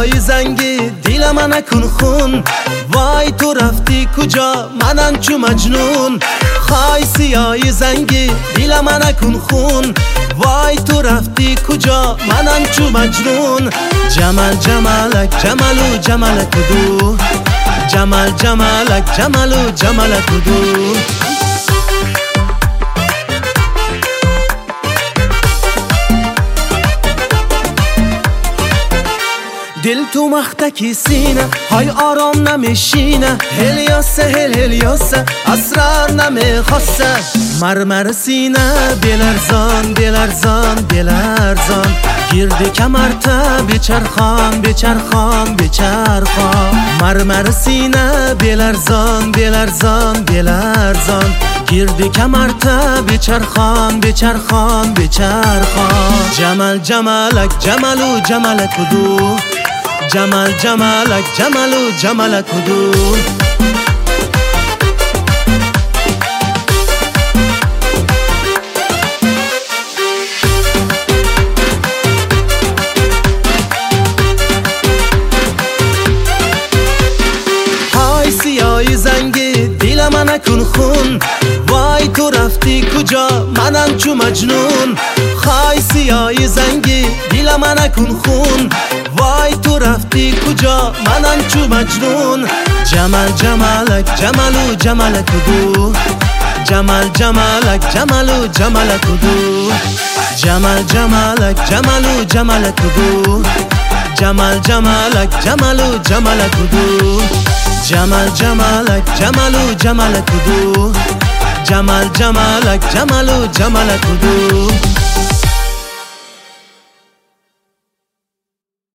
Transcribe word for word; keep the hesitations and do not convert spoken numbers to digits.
سیای زنگی دیل من نکن خون، وای تو رفتی کجا منم چو مجنون. خای سیای زنگی دیل من نکن خون، وای تو رفتی کجا منم چو مجنون. جمال جمالک جمالو جمالک دو، جمال جمالک جمالو جمالک دو. دل تو مختکی سینه های آرام نمیشینه، هلیاسه هل هلیاسه اسرار نمیخواسته. مرمر سینه دلرزان دلرزان دلرزان، گرد کمرته بچرخان بچرخان بچرخان. مرمر سینه دلرزان دلرزان دلرزان، گرد کمرته بچرخان بچرخان بچرخان. جمال جمالک جمالو جمالک دو، جمال جمالک جمالو جمالک دو. های سیای زنگی دیل من نکن خون، وای تو رفتی کجا منم چو مجنون. خای سیای زنگی دیل من نکن خون، وای تو رفتی کجا منم چو مجنون. جمال جمالک جمالو جمالک دو، جمال جمالک جمالو جمالک دو. جمال جمالک جمالو جمالک دو، جمال جمالک جمالو جمالک دو. جمال جمالک جمالو جمالک دو، جمال جمالک جمالو جمالک دو.